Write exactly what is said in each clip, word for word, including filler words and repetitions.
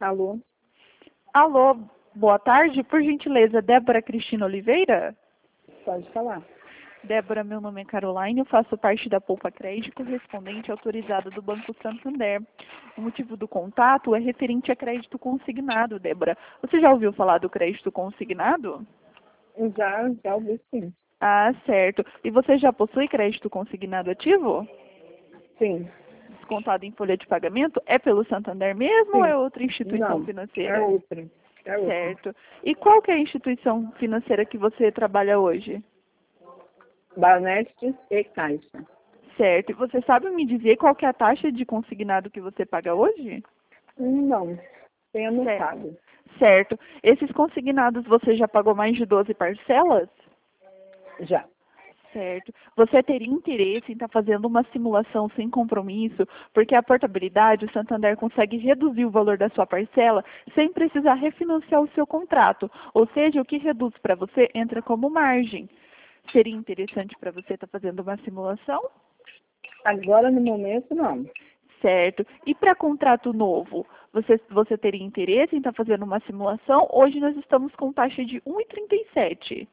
Alô? Alô, boa tarde. Por gentileza, Débora Cristina Oliveira? Pode falar. Débora, meu nome é Caroline, eu faço parte da Poupa Crédito, correspondente autorizada do Banco Santander. O motivo do contato é referente a crédito consignado, Débora. Você já ouviu falar do crédito consignado? Já, já ouvi sim. Ah, certo. E você já possui crédito consignado ativo? Sim, Descontado em folha de pagamento? É pelo Santander mesmo ou sim. é outra instituição Não, financeira? é outra. É outra. Certo. E qual que é a instituição financeira que você trabalha hoje? Banestes e Caixa. Certo. E você sabe me dizer qual que é a taxa de consignado que você paga hoje? Não, tem Certo. anotado. Certo. Esses consignados você já pagou mais de doze parcelas? Já. Certo. Você teria interesse em estar fazendo uma simulação sem compromisso, porque a portabilidade, o Santander consegue reduzir o valor da sua parcela sem precisar refinanciar o seu contrato. Ou seja, o que reduz para você entra como margem. Seria interessante para você estar fazendo uma simulação? Agora, no momento, não. Certo. E para contrato novo, você, você teria interesse em estar fazendo uma simulação? Hoje nós estamos com taxa de um vírgula trinta e sete.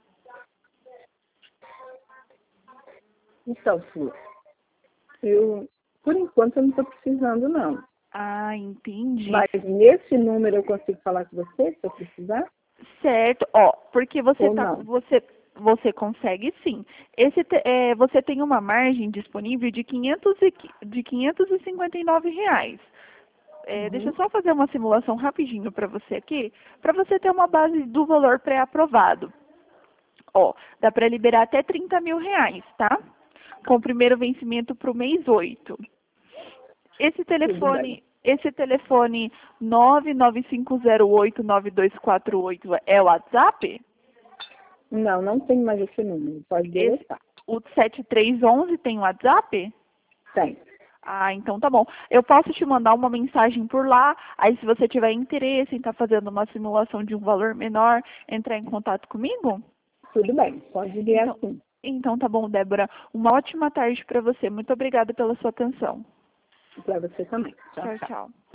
Então, Flor, eu, por enquanto, eu não estou precisando, não. Ah, entendi. Mas nesse número eu consigo falar com você, se eu precisar? Certo. Ó, porque você Ou tá, não? você, você consegue sim. Esse, te- é, você tem uma margem disponível de quinhentos e, qui- de quinhentos e cinquenta e nove reais. É, deixa eu Uhum. só fazer uma simulação rapidinho para você aqui, para você ter uma base do valor pré-aprovado. Ó, dá para liberar até trinta mil reais, tá? Com o primeiro vencimento para o mês oito. Esse Tudo bem. telefone, esse telefone nove nove cinco zero oito nove dois quatro oito é o WhatsApp? Não, não tem mais esse número. Pode Esse, deletar. o sete três um um tem WhatsApp? Tem. Ah, então tá bom. Eu posso te mandar uma mensagem por lá, aí se você tiver interesse em estar fazendo uma simulação de um valor menor, entrar em contato comigo? Tudo bem. Pode enviar Então, sim. então tá bom, Débora. Uma ótima tarde para você. Muito obrigada pela sua atenção. Para você também. Tchau, Tchau, tchau. tchau.